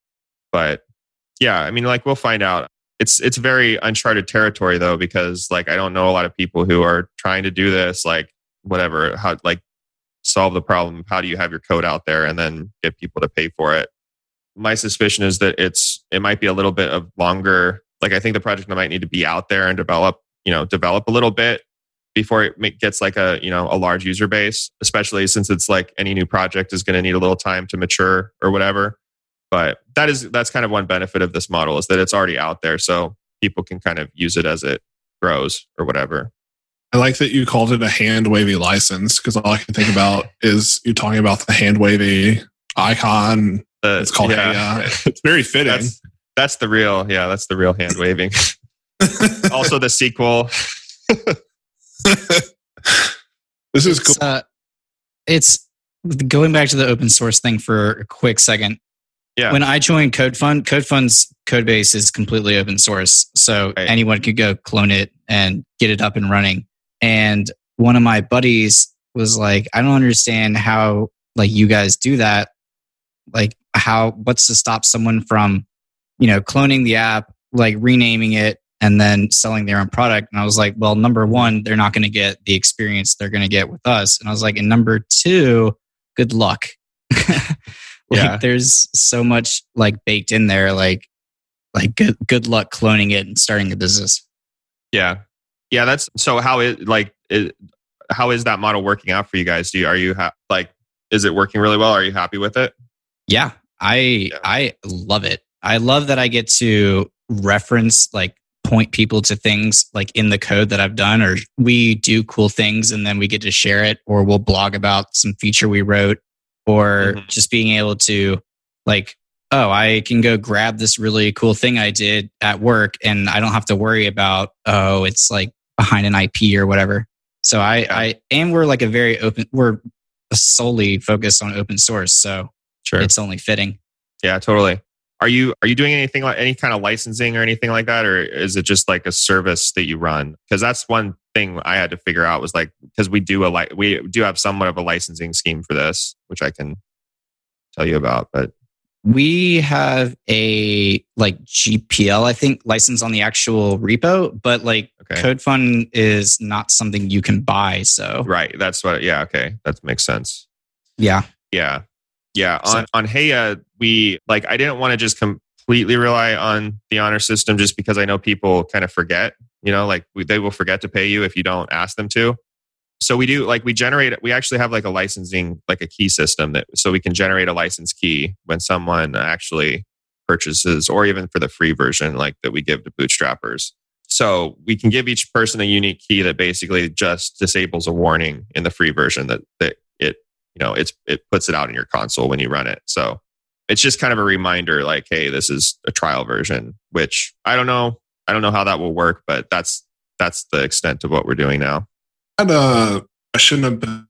But yeah, I mean, like we'll find out. It's, it's very uncharted territory though, because like, I don't know a lot of people who are trying to do this, like whatever, how, like solve the problem. How do you have your code out there and then get people to pay for it? My suspicion is that it's, it might be a little bit of longer. Like I think the project might need to be out there and develop, you know, develop a little bit before it gets like a, you know, a large user base, especially since it's like any new project is going to need a little time to mature or whatever. But that is, that's kind of one benefit of this model, is that it's already out there. So people can kind of use it as it grows or whatever. I like that you called it a hand wavy license, because all I can think about is you talking about the hand wavy icon. The, it's called yeah. Heya. It's very fitting. That's, that's the real, yeah, that's the real hand waving. Also the sequel. This is It's, cool. uh, it's going back to the open source thing for a quick second. Yeah. When I joined CodeFund, CodeFund's code base is completely open source. So Right. anyone could go clone it and get it up and running. And one of my buddies was like, I don't understand how like you guys do that. Like how, what's to stop someone from, you know, cloning the app, like renaming it and then selling their own product? And I was like, well, number one, they're not going to get the experience they're going to get with us. And I was like, and number two, good luck. Like Yeah. there's so much like baked in there, like like good good luck cloning it and starting a business. Yeah. Yeah. That's so how it like, it, how is that model working out for you guys? Do you, are you ha- like, is it working really well? Are you happy with it? Yeah, I Yeah. I love it. I love that I get to reference like point people to things like in the code that I've done, or we do cool things and then we get to share it, or we'll blog about some feature we wrote, or Mhm. just being able to like, oh, I can go grab this really cool thing I did at work and I don't have to worry about, oh, it's like behind an I P or whatever. So I, Yeah. I and we're like a very open, we're solely focused on open source. So Sure. it's only fitting. Yeah, totally. Are you are you doing anything like any kind of licensing or anything like that, or is it just like a service that you run? Because that's one thing I had to figure out was like because we do a li- we do have somewhat of a licensing scheme for this, which I can tell you about. But We have a like G P L, I think, license on the actual repo, but like Okay. CodeFund is not something you can buy. So right, that's what. Yeah, okay, that makes sense. yeah, Yeah, yeah. So- On on Heya, we like I didn't want to just completely rely on the honor system just because I know people kind of forget. You know, like we, they will forget to pay you if you don't ask them to. So we do like we generate. We actually have like a licensing, like a key system that so we can generate a license key when someone actually purchases, or even for the free version, like that we give to bootstrappers. So we can give each person a unique key that basically just disables a warning in the free version that that it you know it's it puts it out in your console when you run it. So it's just kind of a reminder, like, hey, this is a trial version. Which I don't know, I don't know how that will work, but that's that's the extent of what we're doing now. And, uh, I shouldn't have been.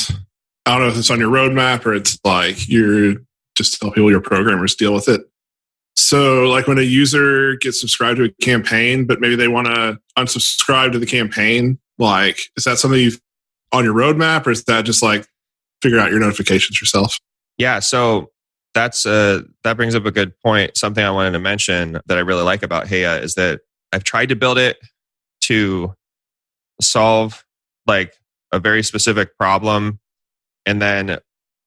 I don't know if it's on your roadmap or it's like you're just tell people your programmers deal with it. So, like when a user gets subscribed to a campaign, but maybe they want to unsubscribe to the campaign, like is that something you've on your roadmap, or is that just like figure out your notifications yourself? Yeah, so that's uh that brings up a good point. Something I wanted to mention that I really like about Heya is that I've tried to build it to solve like a very specific problem and then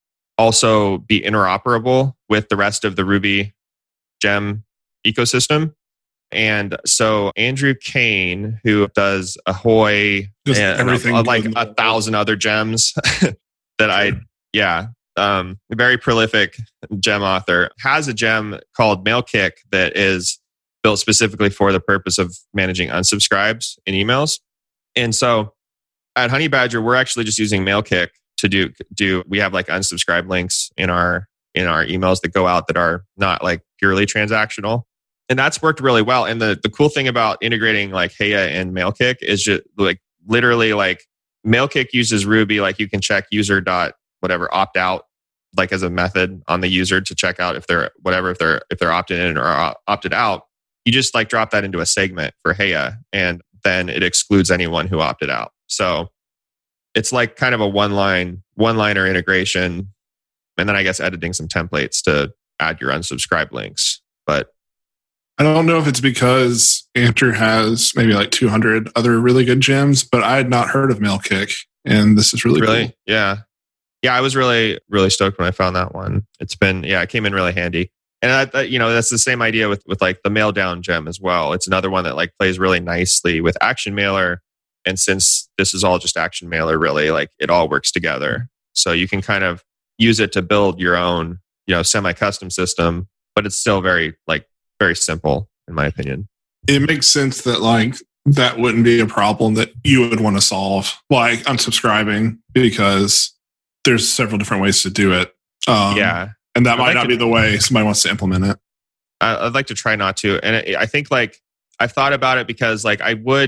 also be interoperable with the rest of the Ruby gem ecosystem. And so Andrew Kane, who does Ahoy Just and everything uh, like good. a thousand other gems that I, yeah, um, very prolific gem author, has a gem called Mailkick that is built specifically for the purpose of managing unsubscribes in emails. And so at Honey Badger, we're actually just using Mailkick to do do. We have like unsubscribe links in our in our emails that go out that are not like purely transactional, and that's worked really well. And the the cool thing about integrating like Heya and Mailkick is just like literally like Mailkick uses Ruby. Like you can check user dot whatever opt out like as a method on the user to check out if they're whatever if they're if they're opted in or opted out. You just like drop that into a segment for Heya, and then it excludes anyone who opted out. So it's like kind of a one line, one liner integration. And then I guess editing some templates to add your unsubscribe links. But I don't know if it's because Andrew has maybe like two hundred other really good gems, but I had not heard of Mailkick, and this is really, really, cool. yeah. Yeah, I was really, really stoked when I found that one. It's been, yeah, it came in really handy. And I, that, you know, that's the same idea with, with like the mail down gem as well. It's another one that like plays really nicely with Action Mailer. And since this is all just Action Mailer, really, like it all works together. So you can kind of use it to build your own, you know, semi-custom system, but it's still very, like, very simple, in my opinion. It makes sense that like that wouldn't be a problem that you would want to solve, like unsubscribing, because there's several different ways to do it. Um, yeah. And that I'd might like not to- be the way somebody wants to implement it. I, I'd like to try not to. And it, I think like I've thought about it because like I would,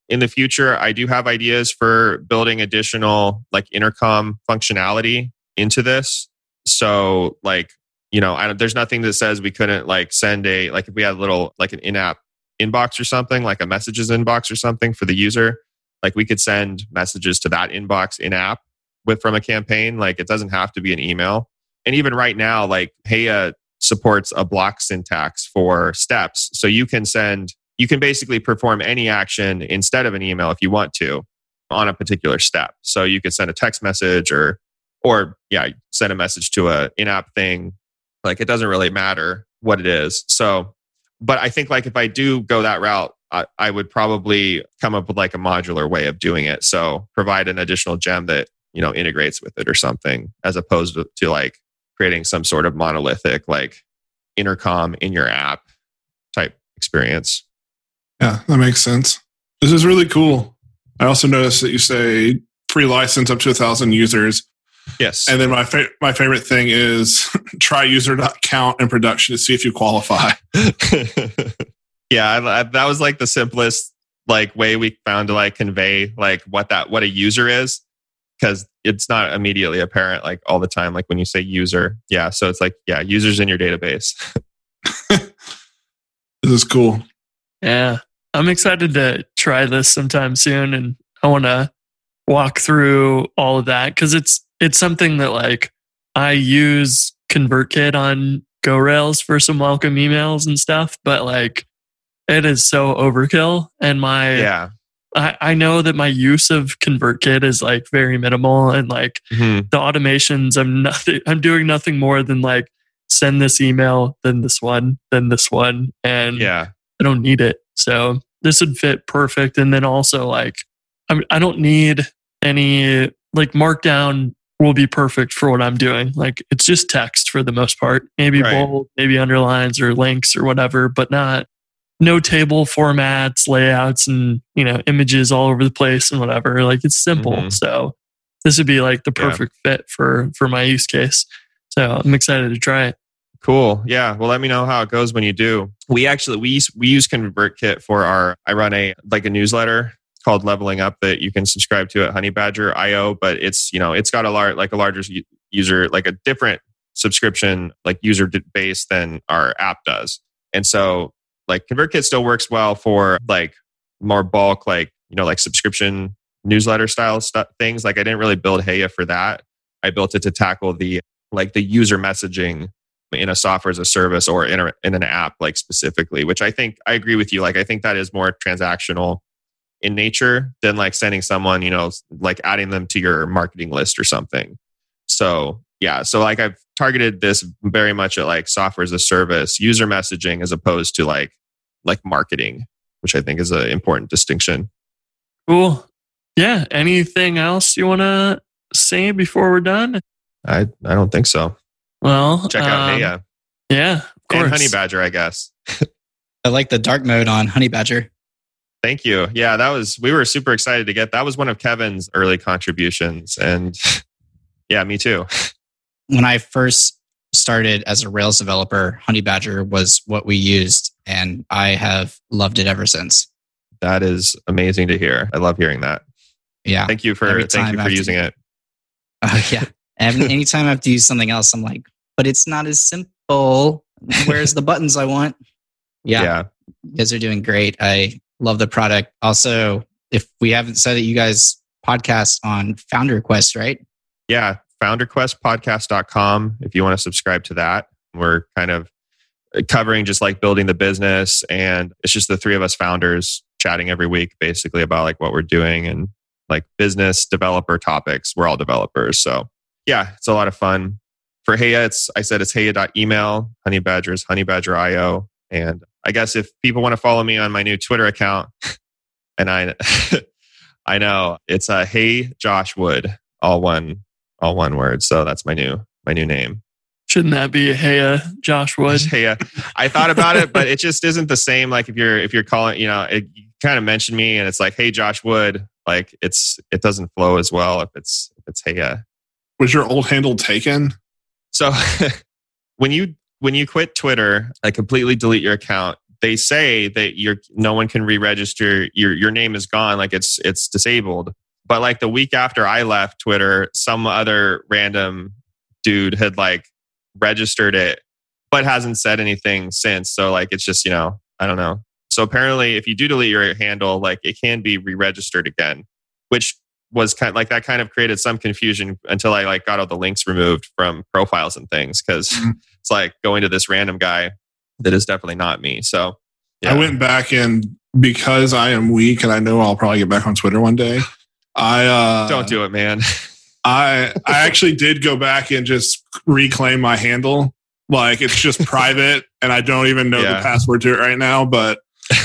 in the future, I do have ideas for building additional like intercom functionality into this. So like, you know, I don't, there's nothing that says we couldn't like send a, like if we had a little, like an in-app inbox or something, like a messages inbox or something for the user, like we could send messages to that inbox in-app with from a campaign. Like it doesn't have to be an email. And even right now, like Heya supports a block syntax for steps. So you can send, you can basically perform any action instead of an email if you want to on a particular step. So you could send a text message or, or yeah, send a message to a in-app thing. Like it doesn't really matter what it is. So, but I think like if I do go that route, I, I would probably come up with like a modular way of doing it. So provide an additional gem that, you know, integrates with it or something, as opposed to, to like creating some sort of monolithic like intercom in your app type experience. Yeah, that makes sense. This is really cool. I also noticed that you say free license up to a thousand users. Yes. And then my fa- my favorite thing is try user.count in production to see if you qualify. Yeah, I, I, that was like the simplest like way we found to like convey like what that what a user is, because it's not immediately apparent like all the time. Like when you say user, yeah. So it's like yeah, users in your database. This is cool. Yeah, I'm excited to try this sometime soon, and I want to walk through all of that because it's it's something that like I use ConvertKit on GoRails for some welcome emails and stuff, but like it is so overkill, and my yeah. I, I know that my use of ConvertKit is like very minimal, and like Mm-hmm. the automations, I'm nothing. I'm doing nothing more than like send this email, then this one, then this one, and Yeah. I don't need it. So this would fit perfect. And then also like I I don't need any like Markdown will be perfect for what I'm doing. Like it's just text for the most part, maybe Right. bold, maybe underlines or links or whatever, but not no table formats, layouts, and you know images all over the place and whatever. Like it's simple. Mhm. So this would be like the Yeah. perfect fit for for my use case. So I'm excited to try it. Cool. Yeah. Well, let me know how it goes when you do. We actually we use, we use ConvertKit for our. I run a like a newsletter called Leveling Up that you can subscribe to at Honey Badger dot io. But it's you know it's got a large like a larger user like a different subscription like user base than our app does, and so like ConvertKit still works well for like more bulk like you know like subscription newsletter style stuff things. Like I didn't really build Heya for that. I built it to tackle the like the user messaging in a software as a service or in, a, in an app like specifically, which I think I agree with you. Like I think that is more transactional in nature than like sending someone, you know, like adding them to your marketing list or something. So yeah, so like I've targeted this very much at like software as a service, user messaging as opposed to like like marketing, which I think is an important distinction. Cool. Yeah. Anything else you want to say before we're done? I I don't think so. Well, Check out um, Heya Yeah, of course. and Honey Badger, I guess. I like the dark mode on Honey Badger. Thank you. Yeah, that was we were super excited to get. That was one of Kevin's early contributions, and yeah, me too. When I first started as a Rails developer, Honey Badger was what we used, and I have loved it ever since. That is amazing to hear. I love hearing that. Yeah. Thank you for Every thank time you I for have to- using it. Uh, yeah. And anytime I have to use something else, I'm like, but it's not as simple. Where's the buttons I want? Yeah, yeah. You guys are doing great. I love the product. Also, if we haven't said it, you guys podcast on Founder Quest, right? Yeah, founder quest podcast dot com if you want to subscribe to that. We're kind of covering just like building the business, and it's just the three of us founders chatting every week basically about like what we're doing and like business developer topics. We're all developers. So yeah, it's a lot of fun. For Heya, it's I said it's heya dot email, Honey Badger is honey badger dot io. And I guess if people want to follow me on my new Twitter account, and I I know it's a uh, Hey Josh Wood, all one all one word. So that's my new my new name. Shouldn't that be Heya Josh Wood? Heya. I thought about it, but it just isn't the same. Like if you're if you're calling, you know, it, you kind of mentioned me, and it's like Hey Josh Wood. Like it's it doesn't flow as well if it's if it's Heya. Was your old handle taken? So when you when you quit Twitter, like completely delete your account, they say that you're no one can re-register. Your your name is gone, like it's it's disabled. But like the week after I left Twitter, some other random dude had like registered it, but hasn't said anything since. So like it's just, you know, I don't know. So apparently, if you do delete your handle, like it can be re-registered again, which was kind of like that kind of created some confusion until I like got all the links removed from profiles and things, because mm-hmm. it's like going to this random guy that is definitely not me. So yeah. I went back and because I am weak and I know I'll probably get back on Twitter one day. I uh, don't do it, man. I I actually did go back and just reclaim my handle. Like it's just private and I don't even know yeah. the password to it right now. But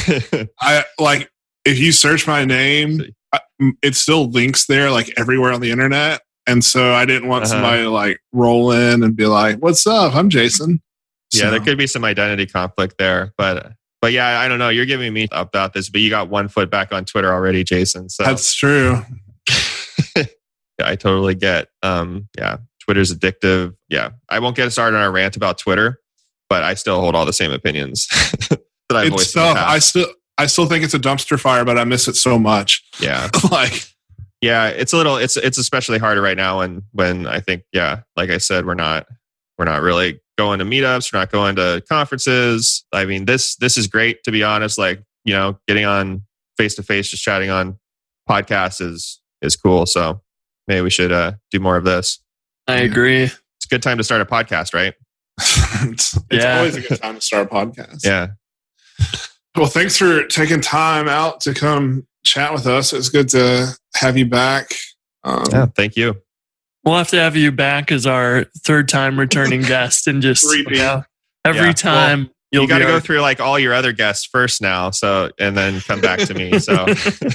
I like if you search my name, it still links there like everywhere on the internet. And so I didn't want uh-huh. somebody to like roll in and be like, "What's up? I'm Jason." Yeah, so. There could be some identity conflict there, but but yeah, I don't know. You're giving me about this, but you got one foot back on Twitter already, Jason. So that's true. Yeah, I totally get. Um, yeah, Twitter's addictive. Yeah, I won't get started on a rant about Twitter, but I still hold all the same opinions that I've it's voiced. Tough. I still, I still think it's a dumpster fire, but I miss it so much. Yeah, like, yeah, it's a little. It's it's especially harder right now when when I think, yeah, like I said, we're not we're not really going to meetups. We're not going to conferences. I mean, this this is great, to be honest. Like, you know, getting on face to face, just chatting on podcasts is is cool. So maybe we should uh, do more of this. I agree. It's a good time to start a podcast, right? it's it's yeah. always a good time to start a podcast. Yeah. Well, thanks for taking time out to come chat with us. It's good to have you back. Um, yeah, thank you. We'll have to have you back as our third time returning guest and just you know, every yeah. time well, you'll you got to our- go through like all your other guests first now. So, and then come back to me. So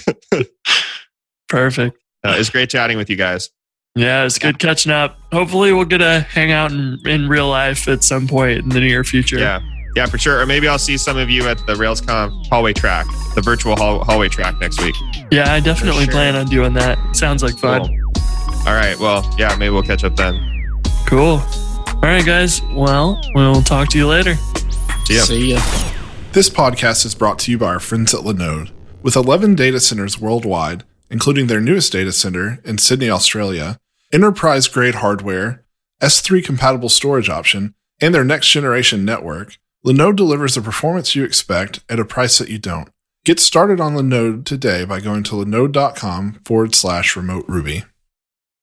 perfect. Uh, it's great chatting with you guys. Yeah, it's good catching up. Hopefully we'll get to hang out in, in real life at some point in the near future. Yeah. Yeah, for sure. Or maybe I'll see some of you at the RailsConf hallway track, the virtual hall- hallway track next week. Yeah, I definitely sure. plan on doing that. Sounds like fun. Cool. All right. Well, yeah, maybe we'll catch up then. Cool. All right, guys. Well, we'll talk to you later. See ya. See ya. This podcast is brought to you by our friends at Linode. With eleven data centers worldwide, including their newest data center in Sydney, Australia, enterprise-grade hardware, S three compatible storage option, and their next-generation network, Linode delivers the performance you expect at a price that you don't. Get started on Linode today by going to linode.com forward slash remote Ruby.